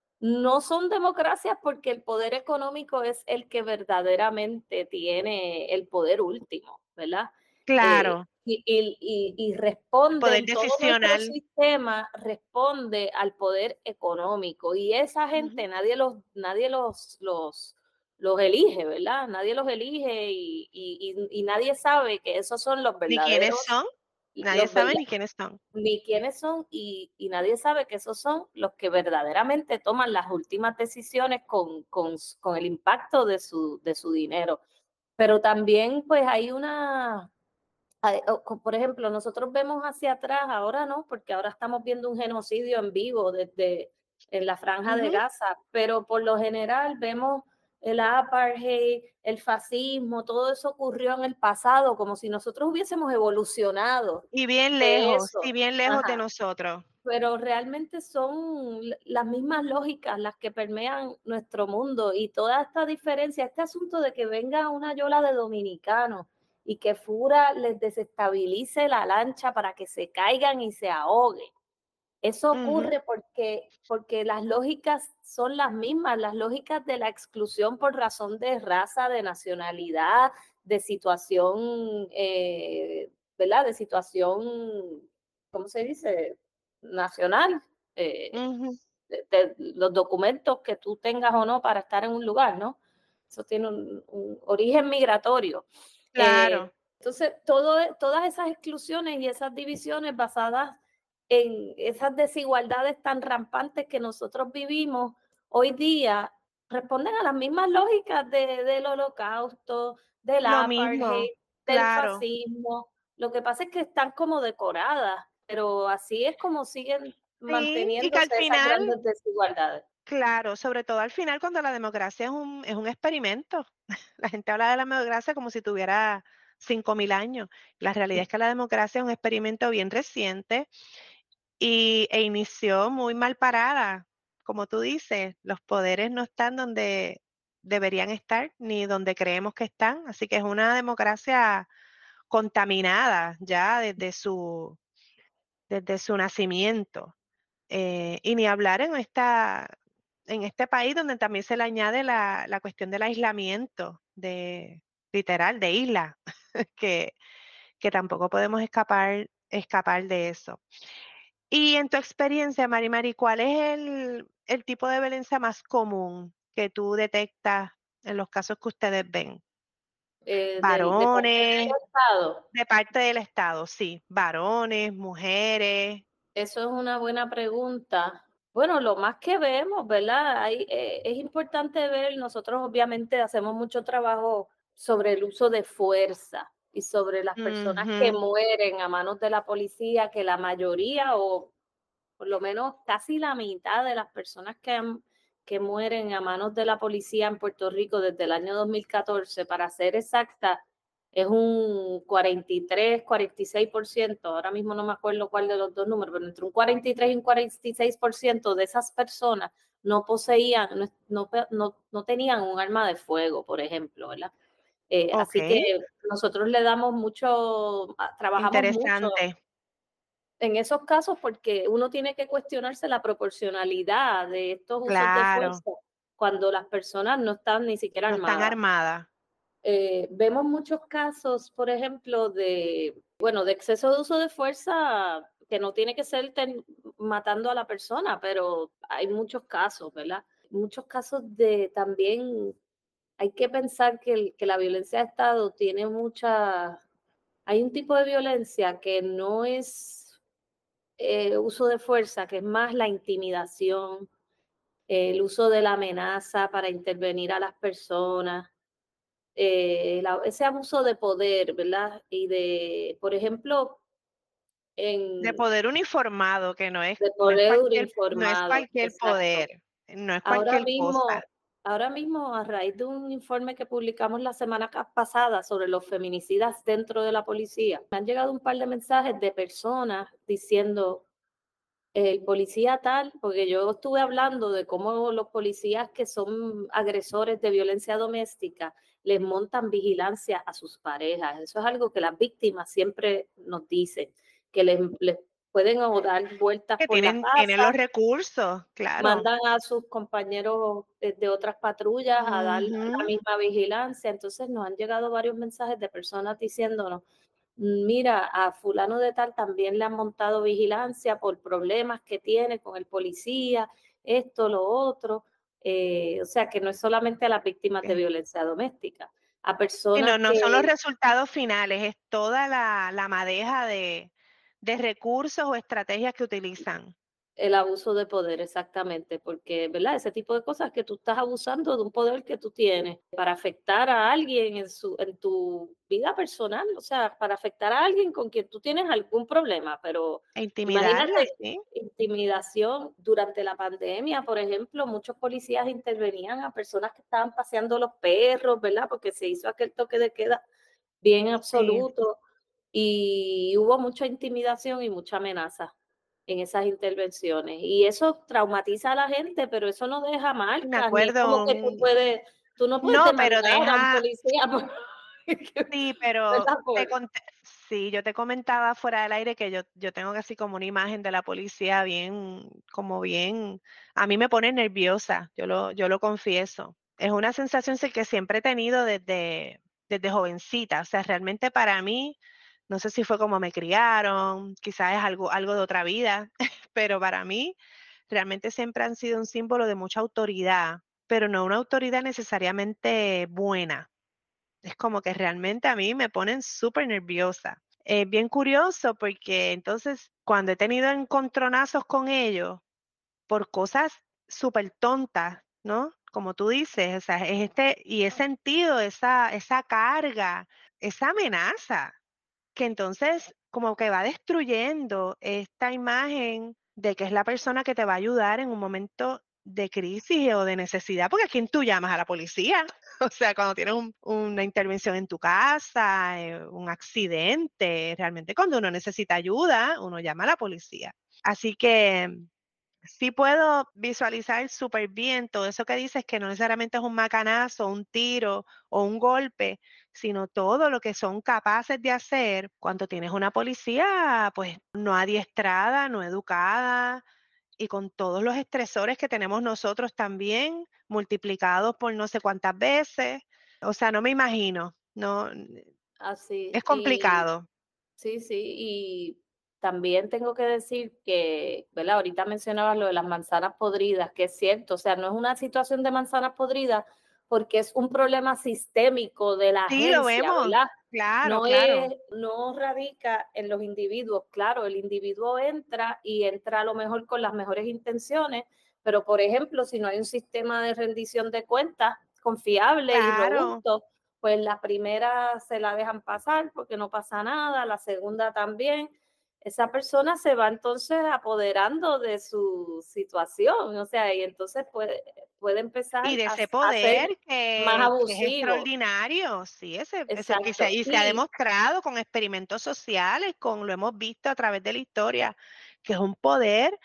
[SPEAKER 2] no son democracias porque el poder económico es el que verdaderamente tiene el poder último, ¿verdad? Eh,
[SPEAKER 1] Claro,
[SPEAKER 2] y, y, y, y
[SPEAKER 1] el poder
[SPEAKER 2] responden, todo nuestro
[SPEAKER 1] decisional.
[SPEAKER 2] sistema responde al poder económico, y esa
[SPEAKER 1] Ujú,
[SPEAKER 2] gente nadie los, nadie los, los, los elige, ¿verdad? Nadie los elige, y, y, y, y nadie sabe que esos son los
[SPEAKER 1] ni quiénes
[SPEAKER 2] verdaderos,
[SPEAKER 1] son, nadie
[SPEAKER 2] los
[SPEAKER 1] sabe
[SPEAKER 2] verdaderos
[SPEAKER 1] ni quiénes son.
[SPEAKER 2] ni quiénes son, y, y nadie sabe que esos son los que verdaderamente toman las últimas decisiones con, con, con el impacto de su, de su dinero. Pero también pues hay una, hay, por ejemplo, nosotros vemos hacia atrás, ahora no, porque ahora estamos viendo un genocidio en vivo desde en la franja de
[SPEAKER 1] Ujú,
[SPEAKER 2] Gaza, pero por lo general vemos el apartheid, el fascismo, todo eso ocurrió en el pasado, como si nosotros hubiésemos evolucionado
[SPEAKER 1] y bien
[SPEAKER 2] de
[SPEAKER 1] lejos,
[SPEAKER 2] eso.
[SPEAKER 1] y bien lejos de
[SPEAKER 2] Ajá.
[SPEAKER 1] nosotros.
[SPEAKER 2] Pero realmente son las mismas lógicas las que permean nuestro mundo, y toda esta diferencia, este asunto de que venga una yola de dominicanos y que Fura les desestabilice la lancha para que se caigan y se ahoguen. Eso
[SPEAKER 1] Ujú,
[SPEAKER 2] ocurre porque, porque las lógicas son las mismas, las lógicas de la exclusión por razón de raza, de nacionalidad, de situación, eh, ¿verdad? De situación, ¿cómo se dice? Nacional. Eh,
[SPEAKER 1] ujú,
[SPEAKER 2] de, de los documentos que tú tengas o no para estar en un lugar, ¿no? Eso tiene un, un origen migratorio. Eh,
[SPEAKER 1] claro,
[SPEAKER 2] entonces, todo, todas esas exclusiones y esas divisiones basadas en esas desigualdades tan rampantes que nosotros vivimos hoy día responden a las mismas lógicas de, del holocausto, del
[SPEAKER 1] lo mismo,
[SPEAKER 2] apartheid, del
[SPEAKER 1] claro.
[SPEAKER 2] fascismo. Lo que pasa es que están como decoradas, pero así es como siguen
[SPEAKER 1] Sí, y que al
[SPEAKER 2] manteniéndose esas
[SPEAKER 1] final,
[SPEAKER 2] grandes desigualdades.
[SPEAKER 1] claro, sobre todo al final cuando la democracia es un, es un experimento. La gente habla de la democracia como si tuviera cinco mil años. La realidad es que la democracia es un experimento bien reciente y, e inició muy mal parada. Como tú dices, los poderes no están donde deberían estar ni donde creemos que están. Así que es una democracia contaminada ya desde su, desde su nacimiento. Eh, y ni hablar en esta, en este país donde también se le añade la, la cuestión del aislamiento, de, literal, de isla, que, que tampoco podemos escapar, escapar de eso. Y en tu experiencia, Mari Mari, ¿cuál es el, el tipo de violencia más común que tú detectas en los casos que ustedes ven?
[SPEAKER 2] Eh, del, de parte
[SPEAKER 1] Varones,
[SPEAKER 2] del Estado.
[SPEAKER 1] de parte del Estado, sí, varones, mujeres.
[SPEAKER 2] Eso es una buena pregunta. Bueno, lo más que vemos, ¿verdad? Hay, eh, es importante ver, nosotros obviamente hacemos mucho trabajo sobre el uso de fuerza y sobre las personas que
[SPEAKER 1] Ujú,
[SPEAKER 2] mueren a manos de la policía, que la mayoría o por lo menos casi la mitad de las personas que, han, que mueren a manos de la policía en Puerto Rico desde el año dos mil catorce, para ser exacta, es un cuarenta y tres, cuarenta y seis por ciento, ahora mismo no me acuerdo cuál de los dos números, pero entre un cuarenta y tres y un cuarenta y seis por ciento de esas personas no poseían, no, no, no, no tenían un arma de fuego, por ejemplo, ¿verdad? Eh,
[SPEAKER 1] ok,
[SPEAKER 2] así que nosotros le damos mucho, trabajamos mucho
[SPEAKER 1] interesante,
[SPEAKER 2] en esos casos, porque uno tiene que cuestionarse la proporcionalidad de estos usos de
[SPEAKER 1] claro,
[SPEAKER 2] fuerza cuando las personas no están ni siquiera
[SPEAKER 1] no están
[SPEAKER 2] armadas.
[SPEAKER 1] armadas.
[SPEAKER 2] Eh, vemos muchos casos, por ejemplo, de, bueno, de exceso de uso de fuerza que no tiene que ser ten, matando a la persona, pero hay muchos casos, ¿verdad? Muchos casos de también, hay que pensar que, el, que la violencia de Estado tiene mucha, hay un tipo de violencia que no es eh, uso de fuerza, que es más la intimidación, eh, el uso de la amenaza para intervenir a las personas. eh, la- ese abuso de poder, ¿verdad? Y de, por ejemplo,
[SPEAKER 1] De
[SPEAKER 2] en,
[SPEAKER 1] poder uniformado, que no es
[SPEAKER 2] de
[SPEAKER 1] no es
[SPEAKER 2] poder
[SPEAKER 1] cualquier no es
[SPEAKER 2] uniformado,
[SPEAKER 1] cualquier
[SPEAKER 2] exacto.
[SPEAKER 1] poder, no es
[SPEAKER 2] Ahora
[SPEAKER 1] cualquier cosa.
[SPEAKER 2] mismo, ahora mismo, a raíz de un informe que publicamos la semana ca- pasada sobre los feminicidas dentro de la policía, me han llegado un par de mensajes de personas diciendo, el policía tal, porque yo estuve hablando de cómo los policías que son agresores de violencia doméstica les montan vigilancia a sus parejas. Eso es algo que las víctimas siempre nos dicen, que les, les pueden o dar vueltas
[SPEAKER 1] Que
[SPEAKER 2] por la
[SPEAKER 1] tienen tienen los
[SPEAKER 2] casa,
[SPEAKER 1] recursos, claro.
[SPEAKER 2] mandan a sus compañeros de, de otras patrullas a dar la
[SPEAKER 1] Ujú.
[SPEAKER 2] misma vigilancia. Entonces nos han llegado varios mensajes de personas diciéndonos, mira, a fulano de tal también le han montado vigilancia por problemas que tiene con el policía, esto, lo otro. Eh, o sea, que no es solamente a las víctimas de
[SPEAKER 1] Eh,
[SPEAKER 2] violencia doméstica, a
[SPEAKER 1] y no
[SPEAKER 2] personas
[SPEAKER 1] no
[SPEAKER 2] que
[SPEAKER 1] son los resultados finales, es toda la la madeja de de recursos o estrategias que utilizan.
[SPEAKER 2] el abuso de poder, exactamente, porque, ¿verdad? Ese tipo de cosas que tú estás abusando de un poder que tú tienes para afectar a alguien en, su, en tu vida personal, o sea, para afectar a alguien con quien tú tienes algún problema, pero
[SPEAKER 1] E intimidarlas,
[SPEAKER 2] imagínate,
[SPEAKER 1] sí,
[SPEAKER 2] intimidación durante la pandemia, por ejemplo, muchos policías intervenían a personas que estaban paseando los perros, ¿verdad? Porque se hizo aquel toque de queda bien
[SPEAKER 1] sí,
[SPEAKER 2] absoluto y hubo mucha intimidación y mucha amenaza en esas intervenciones. Y eso traumatiza a la gente, pero eso no deja
[SPEAKER 1] me
[SPEAKER 2] marcas, ni es como
[SPEAKER 1] acuerdo,
[SPEAKER 2] que tú
[SPEAKER 1] mm,
[SPEAKER 2] puedes, tú no puedes
[SPEAKER 1] no, pero
[SPEAKER 2] demandar a un
[SPEAKER 1] deja
[SPEAKER 2] policía por,
[SPEAKER 1] sí, pero
[SPEAKER 2] ¿verdad?
[SPEAKER 1] te
[SPEAKER 2] Por,
[SPEAKER 1] conté sí, yo te comentaba fuera del aire que yo yo tengo casi como una imagen de la policía bien, como bien a mí me pone nerviosa, yo lo yo lo confieso. Es una sensación sí que siempre he tenido desde desde jovencita, o sea, realmente para mí, no sé si fue como me criaron, quizás es algo algo de otra vida, pero para mí realmente siempre han sido un símbolo de mucha autoridad, pero no una autoridad necesariamente buena. Es como que realmente a mí me ponen súper nerviosa. Es bien curioso porque entonces cuando he tenido encontronazos con ellos por cosas súper tontas, ¿no? Como tú dices, o sea, es este, y he sentido esa, esa carga, esa amenaza, que entonces como que va destruyendo esta imagen de que es la persona que te va a ayudar en un momento de crisis o de necesidad, porque ¿a quién tú llamas? A la policía. O sea, cuando tienes un- una intervención en tu casa, eh, un accidente, realmente cuando uno necesita ayuda, uno llama a la policía. Así que sí puedo visualizar súper bien todo eso que dices, que no necesariamente es un macanazo, un tiro o un golpe, sino todo lo que son capaces de hacer cuando tienes una policía, pues no adiestrada, no educada y con todos los estresores que tenemos nosotros también, multiplicados por no sé cuántas veces. O sea, no me imagino, no,
[SPEAKER 2] así.
[SPEAKER 1] es
[SPEAKER 2] Y
[SPEAKER 1] complicado.
[SPEAKER 2] sí, sí, y también tengo que decir que, ¿verdad? Ahorita mencionabas lo de las manzanas podridas, que es cierto, o sea, no es una situación de manzanas podridas porque es un problema sistémico de la
[SPEAKER 1] Sí, lo
[SPEAKER 2] agencia,
[SPEAKER 1] vemos,
[SPEAKER 2] ¿verdad?
[SPEAKER 1] claro,
[SPEAKER 2] No
[SPEAKER 1] claro,
[SPEAKER 2] es, no radica en los individuos, claro, el individuo entra y entra a lo mejor con las mejores intenciones, pero por ejemplo, si no hay un sistema de rendición de cuentas confiable y
[SPEAKER 1] claro.
[SPEAKER 2] robusto, pues la primera se la dejan pasar porque no pasa nada, la segunda también. Esa persona se va entonces apoderando de su situación, o sea, y entonces puede, puede
[SPEAKER 1] Y
[SPEAKER 2] empezar
[SPEAKER 1] de
[SPEAKER 2] a,
[SPEAKER 1] ese
[SPEAKER 2] a ser
[SPEAKER 1] poder
[SPEAKER 2] más
[SPEAKER 1] que que es
[SPEAKER 2] abusivo.
[SPEAKER 1] extraordinario, sí, ese ese y se
[SPEAKER 2] Exacto.
[SPEAKER 1] y se ha
[SPEAKER 2] Y
[SPEAKER 1] demostrado con experimentos sociales, con lo hemos visto a través de la historia, que es un poder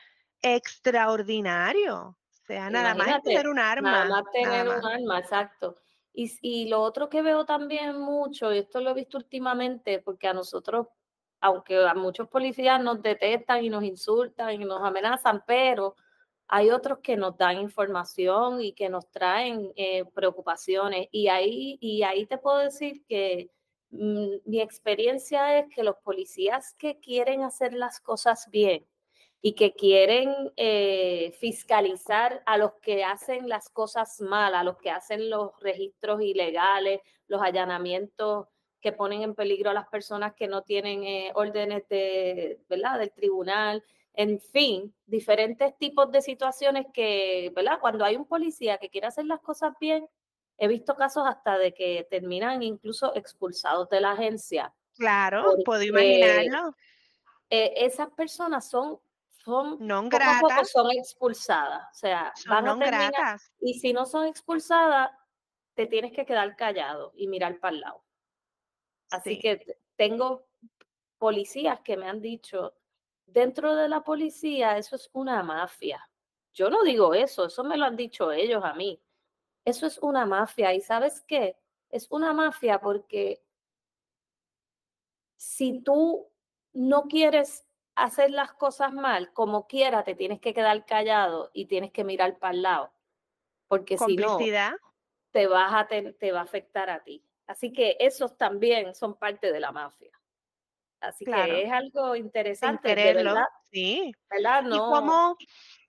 [SPEAKER 1] extraordinario. O sea, nada más es tener
[SPEAKER 2] imagínate,
[SPEAKER 1] un
[SPEAKER 2] nada
[SPEAKER 1] arma,
[SPEAKER 2] más
[SPEAKER 1] nada
[SPEAKER 2] tener un
[SPEAKER 1] más.
[SPEAKER 2] alma, exacto. Y, y lo otro que veo también mucho, y esto lo he visto últimamente, porque a nosotros, aunque a muchos policías nos detestan y nos insultan y nos amenazan, pero hay otros que nos dan información y que nos traen eh, preocupaciones. Y ahí, y ahí te puedo decir que mm, mi experiencia es que los policías que quieren hacer las cosas bien, y que quieren eh, fiscalizar a los que hacen las cosas mal, a los que hacen los registros ilegales, los allanamientos que ponen en peligro a las personas que no tienen eh, órdenes de, ¿verdad? Del tribunal, en fin, diferentes tipos de situaciones que, ¿verdad? Cuando hay un policía que quiere hacer las cosas bien, he visto casos hasta de que terminan incluso expulsados de la agencia,
[SPEAKER 1] Claro, puedo
[SPEAKER 2] porque
[SPEAKER 1] imaginarlo.
[SPEAKER 2] eh, esas personas son, son,
[SPEAKER 1] Non
[SPEAKER 2] poco a poco
[SPEAKER 1] gratas,
[SPEAKER 2] son expulsadas, o sea,
[SPEAKER 1] son
[SPEAKER 2] van a
[SPEAKER 1] non
[SPEAKER 2] terminar,
[SPEAKER 1] gratas.
[SPEAKER 2] y si no son expulsadas, te tienes que quedar callado y mirar para el lado. Así
[SPEAKER 1] Sí,
[SPEAKER 2] que t- tengo policías que me han dicho, dentro de la policía eso es una mafia. Yo no digo eso, eso me lo han dicho ellos a mí. Eso es una mafia. ¿Y sabes qué? Es una mafia porque si tú no quieres hacer las cosas mal, como quiera, te tienes que quedar callado y tienes que mirar para el lado, porque si no,
[SPEAKER 1] complicidad,
[SPEAKER 2] te, vas a te, te va a afectar a ti. Así que esos también son parte de la mafia. Así que
[SPEAKER 1] claro,
[SPEAKER 2] es algo
[SPEAKER 1] sin
[SPEAKER 2] interesante, de verdad,
[SPEAKER 1] quererlo, sí.
[SPEAKER 2] ¿verdad?
[SPEAKER 1] Y
[SPEAKER 2] No,
[SPEAKER 1] cómo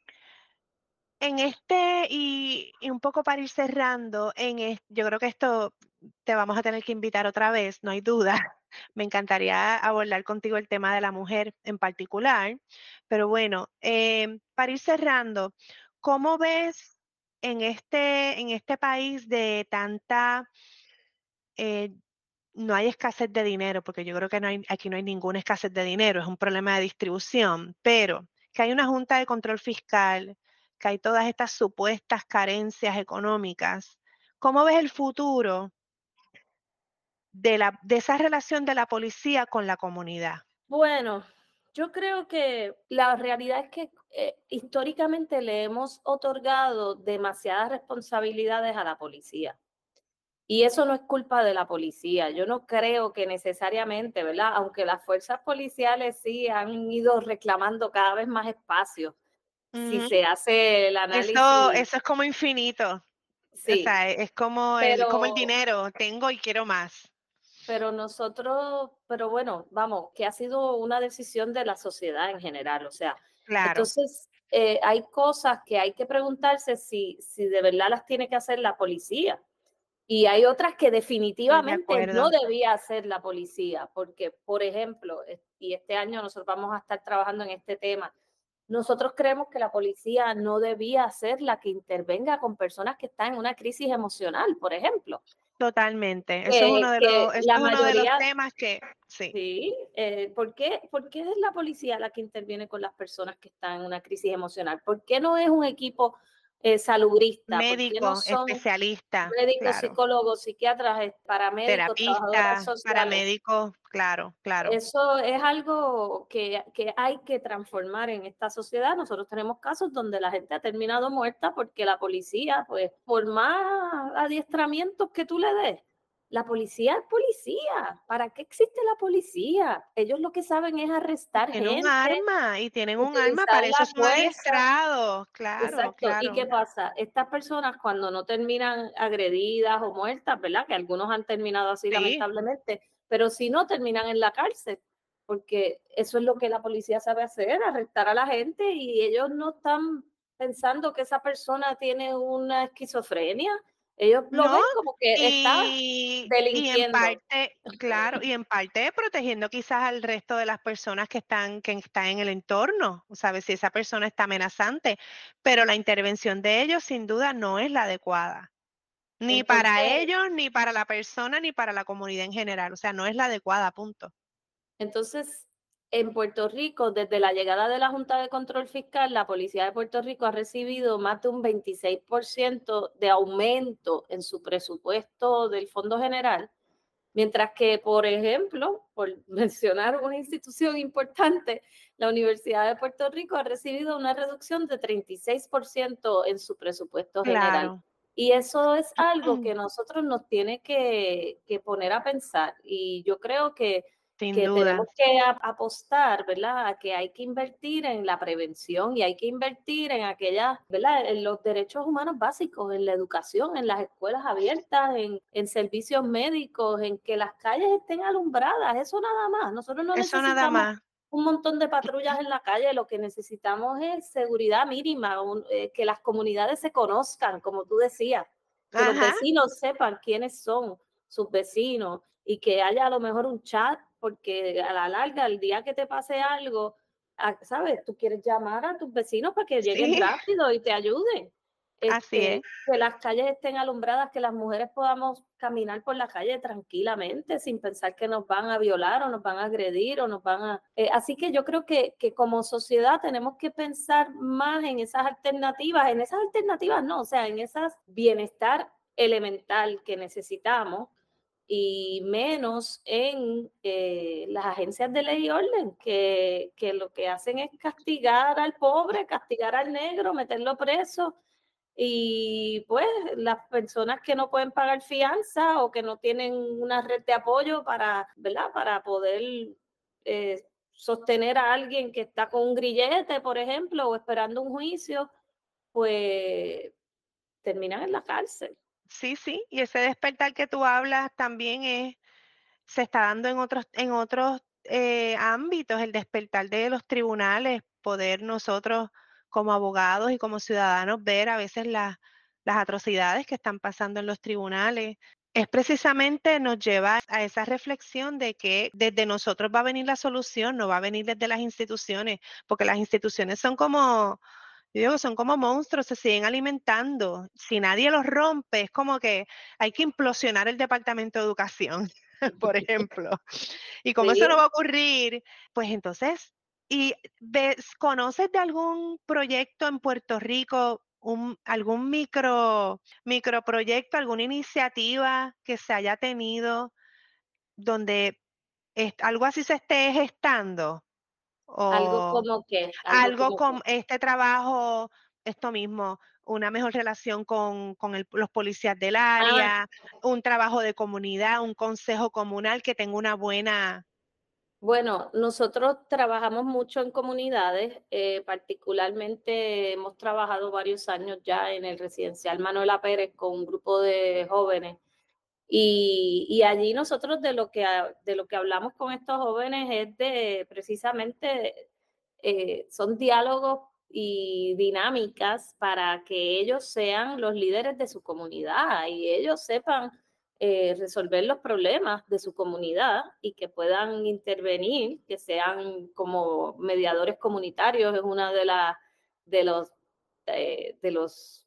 [SPEAKER 1] en este, y, y un poco para ir cerrando, en es- yo creo que esto te vamos a tener que invitar otra vez, no hay duda. Me encantaría abordar contigo el tema de la mujer en particular, pero bueno, em, para ir cerrando, ¿cómo ves en este, en este país de tanta, eh, no hay escasez de dinero, porque yo creo que no hay, aquí no hay ninguna escasez de dinero, es un problema de distribución, pero que hay una junta de control fiscal, que hay todas estas supuestas carencias económicas? ¿Cómo ves el futuro de, la, de esa relación de la policía con la comunidad?
[SPEAKER 2] bueno, yo creo que la realidad es que eh, históricamente le hemos otorgado demasiadas responsabilidades a la policía. Y eso no es culpa de la policía. Yo no creo que necesariamente, ¿verdad? Aunque las fuerzas policiales sí han ido reclamando cada vez más espacio. Si
[SPEAKER 1] Ujú.
[SPEAKER 2] se hace el
[SPEAKER 1] Eso,
[SPEAKER 2] análisis,
[SPEAKER 1] eso es como infinito, o
[SPEAKER 2] sí,
[SPEAKER 1] sea, es como el, como el
[SPEAKER 2] pero
[SPEAKER 1] dinero, tengo y quiero más.
[SPEAKER 2] Pero nosotros, pero bueno, vamos, que ha sido una decisión de la sociedad en general, o sea,
[SPEAKER 1] Claro,
[SPEAKER 2] entonces eh, hay cosas que hay que preguntarse si, si de verdad las tiene que hacer la policía. Y hay otras que
[SPEAKER 1] estoy de
[SPEAKER 2] definitivamente no
[SPEAKER 1] acuerdo.
[SPEAKER 2] debía hacer la policía, porque, por ejemplo, es- y este año nosotros vamos a estar trabajando en este tema, nosotros creemos que la policía no debía ser la que intervenga con personas que están en una crisis emocional, por ejemplo.
[SPEAKER 1] Totalmente. Eso es
[SPEAKER 2] Que,
[SPEAKER 1] uno de
[SPEAKER 2] que
[SPEAKER 1] los, eso
[SPEAKER 2] la
[SPEAKER 1] es uno de los
[SPEAKER 2] mayoría,
[SPEAKER 1] temas que, sí.
[SPEAKER 2] sí, eh, ¿por qué, ¿por qué es la policía la que interviene con las personas que están en una crisis emocional? ¿Por qué no es un equipo eh, salubrista? ¿Por qué no
[SPEAKER 1] Médico,
[SPEAKER 2] son
[SPEAKER 1] especialista,
[SPEAKER 2] médicos,
[SPEAKER 1] claro.
[SPEAKER 2] psicólogos, psiquiatras, eh, paramédicos, trabajadoras
[SPEAKER 1] Terapista,
[SPEAKER 2] sociales?
[SPEAKER 1] paramédico, claro, claro.
[SPEAKER 2] Eso es algo que, que hay que transformar en esta sociedad. Nosotros tenemos casos donde la gente ha terminado muerta porque la policía, pues, por más adiestramientos que tú le des, la policía es policía. ¿Para qué existe la policía? Ellos lo que saben es arrestar
[SPEAKER 1] Tienen un
[SPEAKER 2] gente,
[SPEAKER 1] arma y tienen un arma,
[SPEAKER 2] utilizar
[SPEAKER 1] para eso
[SPEAKER 2] la
[SPEAKER 1] son
[SPEAKER 2] fuerza.
[SPEAKER 1] adiestrados, claro,
[SPEAKER 2] Exacto. ¿Y
[SPEAKER 1] claro.
[SPEAKER 2] qué pasa? Estas personas cuando no terminan agredidas o muertas, ¿verdad? Que algunos han terminado así
[SPEAKER 1] Sí,
[SPEAKER 2] lamentablemente, pero si no terminan en la cárcel, porque eso es lo que la policía sabe hacer, arrestar a la gente y ellos no están pensando que esa persona tiene una esquizofrenia. Ellos lo
[SPEAKER 1] ¿no?
[SPEAKER 2] ven como que está
[SPEAKER 1] Y, y en
[SPEAKER 2] delinquiendo.
[SPEAKER 1] parte, claro, y en parte protegiendo quizás al resto de las personas que están, que están en el entorno, ¿sabes? Si esa persona está amenazante, pero la intervención de ellos sin duda no es la adecuada. Ni para
[SPEAKER 2] Entonces,
[SPEAKER 1] ellos, ni para la persona, ni para la comunidad en general. O sea, no es la adecuada, punto.
[SPEAKER 2] Entonces, en Puerto Rico, desde la llegada de la Junta de Control Fiscal, la Policía de Puerto Rico ha recibido más de un veintiséis por ciento de aumento en su presupuesto del Fondo General, mientras que, por ejemplo, por mencionar una institución importante, la Universidad de Puerto Rico ha recibido una reducción de treinta y seis por ciento en su presupuesto general.
[SPEAKER 1] Claro,
[SPEAKER 2] Y eso es algo que nosotros nos tiene que, que poner a pensar. Y yo creo que
[SPEAKER 1] sin
[SPEAKER 2] que
[SPEAKER 1] duda.
[SPEAKER 2] tenemos que a- apostar, ¿verdad? A que hay que invertir en la prevención y hay que invertir en aquellas, ¿verdad? En los derechos humanos básicos, en la educación, en las escuelas abiertas, en, en servicios médicos, en que las calles estén alumbradas, eso nada más. Nosotros no
[SPEAKER 1] Eso nada
[SPEAKER 2] necesitamos
[SPEAKER 1] más.
[SPEAKER 2] un montón de patrullas en la calle, lo que necesitamos es seguridad mínima, un, eh, que las comunidades se conozcan, como tú decías, que los
[SPEAKER 1] Ajá,
[SPEAKER 2] vecinos sepan quiénes son sus vecinos y que haya a lo mejor un chat, porque a la larga, el día que te pase algo, ¿sabes? Tú quieres llamar a tus vecinos para que lleguen
[SPEAKER 1] sí,
[SPEAKER 2] rápido y te ayuden.
[SPEAKER 1] Así
[SPEAKER 2] este,
[SPEAKER 1] es.
[SPEAKER 2] que las calles estén alumbradas, que las mujeres podamos caminar por la calle tranquilamente, sin pensar que nos van a violar o nos van a agredir o nos van a... Eh, así que yo creo que, que como sociedad tenemos que pensar más en esas alternativas, en esas alternativas no, o sea, en esas bienestar elemental que necesitamos y menos en eh, las agencias de ley y orden, que, que lo que hacen es castigar al pobre, castigar al negro, meterlo preso. Y pues las personas que no pueden pagar fianza o que no tienen una red de apoyo para, ¿verdad? Para poder eh, sostener a alguien que está con un grillete, por ejemplo, o esperando un juicio, pues terminan en la cárcel.
[SPEAKER 1] Sí, sí, y ese despertar que tú hablas también es, se está dando en otros, en otros eh, ámbitos, el despertar de los tribunales, poder nosotros como abogados y como ciudadanos ver a veces las, las atrocidades que están pasando en los tribunales. Es precisamente nos lleva a esa reflexión de que desde nosotros va a venir la solución, no va a venir desde las instituciones, porque las instituciones son como, yo digo, son como monstruos, se siguen alimentando. Si nadie los rompe, es como que hay que implosionar el Departamento de Educación, por ejemplo. Y como eso no
[SPEAKER 2] Sí.
[SPEAKER 1] va a ocurrir, pues entonces, ¿y ves, conoces de algún proyecto en Puerto Rico, un, algún micro, microproyecto, alguna iniciativa que se haya tenido donde es- algo así se esté gestando?
[SPEAKER 2] Algo
[SPEAKER 1] O
[SPEAKER 2] como que, algo
[SPEAKER 1] algo
[SPEAKER 2] como que.
[SPEAKER 1] con este trabajo, esto mismo, una mejor relación con, con el- los policías del
[SPEAKER 2] Ah,
[SPEAKER 1] área, un trabajo de comunidad, un consejo comunal que tenga una buena...
[SPEAKER 2] bueno, nosotros trabajamos mucho en comunidades, eh, particularmente hemos trabajado varios años ya en el residencial Manuela Pérez con un grupo de jóvenes y, y allí nosotros de lo, que, de lo que hablamos con estos jóvenes es de precisamente, eh, son diálogos y dinámicas para que ellos sean los líderes de su comunidad y ellos sepan eh, resolver los problemas de su comunidad y que puedan intervenir, que sean como mediadores comunitarios, es una de, la, de los, eh, de los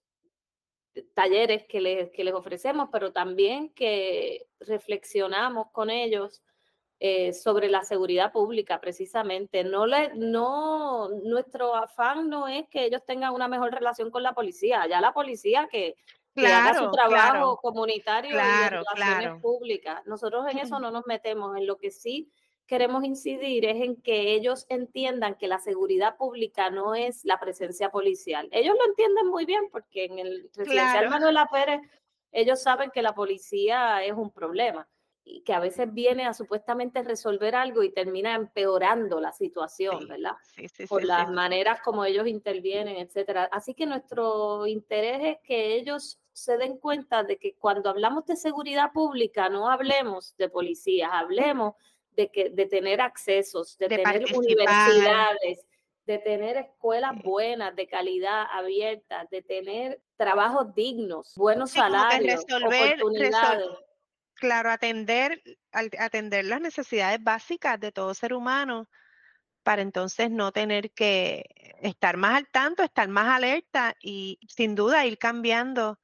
[SPEAKER 2] talleres que les, que les ofrecemos, pero también que reflexionamos con ellos eh, sobre la seguridad pública, precisamente. No le, no, nuestro afán no es que ellos tengan una mejor relación con la policía, ya la policía que, que haga su
[SPEAKER 1] Claro, claro,
[SPEAKER 2] trabajo comunitario y de
[SPEAKER 1] claro,
[SPEAKER 2] relaciones
[SPEAKER 1] claro.
[SPEAKER 2] públicas. Nosotros en eso no nos metemos, en lo que sí queremos incidir es en que ellos entiendan que la seguridad pública no es la presencia policial. Ellos lo entienden muy bien porque en el residencial
[SPEAKER 1] Claro,
[SPEAKER 2] Manuela Pérez ellos saben que la policía es un problema y que a veces viene a supuestamente resolver algo y termina empeorando la situación,
[SPEAKER 1] sí,
[SPEAKER 2] ¿verdad?
[SPEAKER 1] sí, sí,
[SPEAKER 2] Por
[SPEAKER 1] sí, sí,
[SPEAKER 2] las maneras como ellos intervienen, etcétera. Así que nuestro interés es que ellos se den cuenta de que cuando hablamos de seguridad pública no hablemos de policías, hablemos de, que, de tener accesos, de
[SPEAKER 1] de
[SPEAKER 2] tener
[SPEAKER 1] participar.
[SPEAKER 2] universidades, de tener escuelas
[SPEAKER 1] Sí.
[SPEAKER 2] buenas, de calidad, abiertas, de tener trabajos dignos, buenos
[SPEAKER 1] Sí, como que
[SPEAKER 2] salarios,
[SPEAKER 1] resolver, resol-
[SPEAKER 2] oportunidades.
[SPEAKER 1] claro, atender, al- atender las necesidades básicas de todo ser humano para entonces no tener que estar más al tanto, estar más alerta y sin duda ir cambiando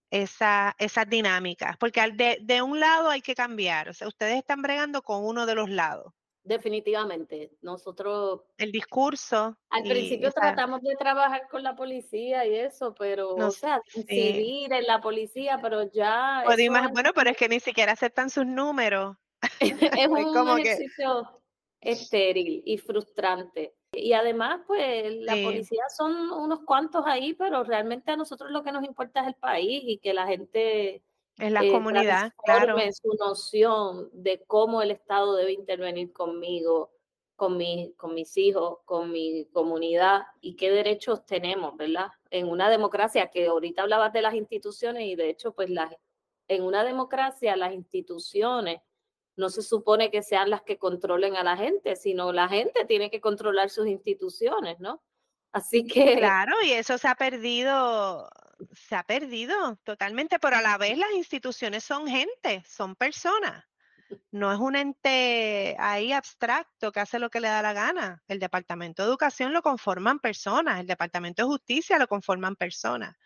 [SPEAKER 1] esa, esas dinámicas, porque al de, de un lado hay que cambiar, o sea, ustedes están bregando con uno de los lados,
[SPEAKER 2] Definitivamente. Nosotros
[SPEAKER 1] el discurso
[SPEAKER 2] al
[SPEAKER 1] y
[SPEAKER 2] principio
[SPEAKER 1] esa,
[SPEAKER 2] tratamos de trabajar con la policía y eso, pero,
[SPEAKER 1] no
[SPEAKER 2] o sea,
[SPEAKER 1] sé,
[SPEAKER 2] incidir en la policía, pero ya
[SPEAKER 1] puedo
[SPEAKER 2] eso
[SPEAKER 1] imag-
[SPEAKER 2] es
[SPEAKER 1] bueno, pero es que ni siquiera aceptan sus números,
[SPEAKER 2] es
[SPEAKER 1] es
[SPEAKER 2] un
[SPEAKER 1] como que,
[SPEAKER 2] ejercicio estéril y frustrante. Y además, pues la
[SPEAKER 1] sí,
[SPEAKER 2] policía son unos cuantos ahí, pero realmente a nosotros lo que nos importa es el país y que la gente
[SPEAKER 1] es la
[SPEAKER 2] eh,
[SPEAKER 1] comunidad, claro,
[SPEAKER 2] transforme su noción de cómo el Estado debe intervenir conmigo, con, mi, con mis hijos, con mi comunidad y qué derechos tenemos, ¿verdad? En una democracia, que ahorita hablabas de las instituciones y de hecho, pues las, en una democracia las instituciones no se supone que sean las que controlen a la gente, sino la gente tiene que controlar sus instituciones, ¿no? Así que
[SPEAKER 1] claro, y eso se ha perdido, se ha perdido totalmente, pero a la vez las instituciones son gente, son personas. No es un ente ahí abstracto que hace lo que le da la gana. El Departamento de Educación lo conforman personas, el Departamento de Justicia lo conforman personas.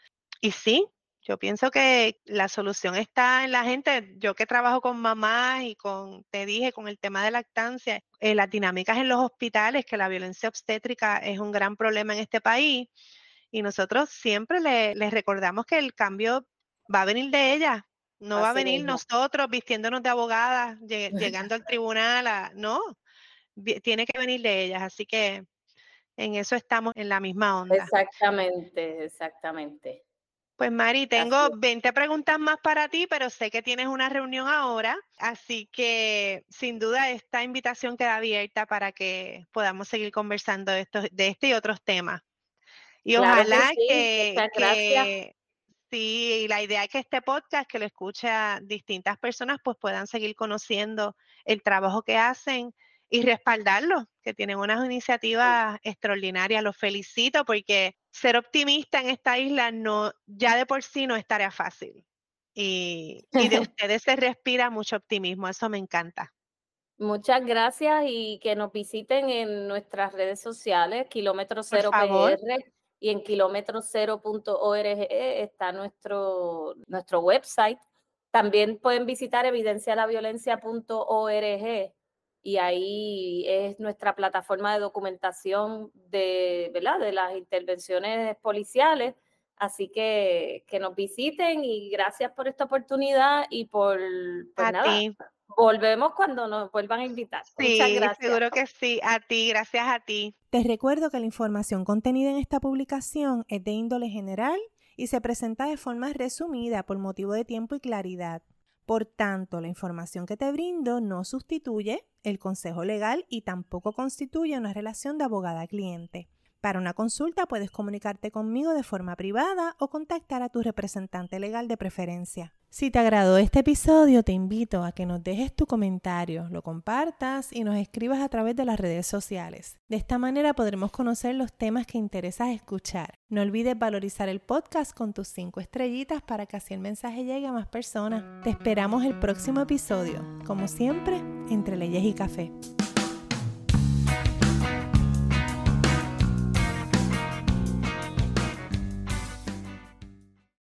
[SPEAKER 1] Y sí, yo pienso que la solución está en la gente. Yo que trabajo con mamás y con, te dije, con el tema de lactancia, eh, las dinámicas en los hospitales, que la violencia obstétrica es un gran problema en este país. Y nosotros siempre le- les recordamos que el cambio va a venir de ellas. No va a
[SPEAKER 2] Así
[SPEAKER 1] venir
[SPEAKER 2] mismo.
[SPEAKER 1] nosotros vistiéndonos de abogadas, lle- llegando al tribunal. a- no, vi- tiene que venir de ellas. Así que en eso estamos en la misma onda.
[SPEAKER 2] Exactamente, exactamente.
[SPEAKER 1] Pues Mari,
[SPEAKER 2] Así
[SPEAKER 1] tengo
[SPEAKER 2] es.
[SPEAKER 1] veinte preguntas más para ti, pero sé que tienes una reunión ahora, así que sin duda esta invitación queda abierta para que podamos seguir conversando de, estos, de este y otros temas. Y
[SPEAKER 2] Claro que
[SPEAKER 1] ojalá
[SPEAKER 2] sí,
[SPEAKER 1] que,
[SPEAKER 2] muchas gracias.
[SPEAKER 1] que sí, la idea es que este podcast, que lo escucha distintas personas, pues puedan seguir conociendo el trabajo que hacen y respaldarlo, que tienen unas iniciativas extraordinarias. Los felicito porque ser optimista en esta isla no, ya de por sí no es tarea fácil. Y, y de ustedes se respira mucho optimismo, eso me encanta.
[SPEAKER 2] Muchas gracias y que nos visiten en nuestras redes sociales, Kilómetro
[SPEAKER 1] Por
[SPEAKER 2] Cero
[SPEAKER 1] favor,
[SPEAKER 2] P R y en kilómetro cero punto org está nuestro, nuestro website. También pueden visitar evidencia la violencia punto org y ahí es nuestra plataforma de documentación de, ¿verdad? De las intervenciones policiales. Así que que nos visiten y gracias por esta oportunidad y por, pues
[SPEAKER 1] a
[SPEAKER 2] nada,
[SPEAKER 1] ti.
[SPEAKER 2] volvemos cuando nos vuelvan a invitar. Muchas
[SPEAKER 1] Sí,
[SPEAKER 2] gracias.
[SPEAKER 1] seguro que sí, a ti, gracias a ti.
[SPEAKER 3] Te recuerdo que la información contenida en esta publicación es de índole general y se presenta de forma resumida por motivo de tiempo y claridad. Por tanto, la información que te brindo no sustituye el consejo legal y tampoco constituye una relación de abogada-cliente. Para una consulta puedes comunicarte conmigo de forma privada o contactar a tu representante legal de preferencia. Si te agradó este episodio, te invito a que nos dejes tu comentario, lo compartas y nos escribas a través de las redes sociales. De esta manera podremos conocer los temas que interesas escuchar. No olvides valorizar el podcast con tus cinco estrellitas para que así el mensaje llegue a más personas. Te esperamos el próximo episodio, como siempre, entre leyes y café.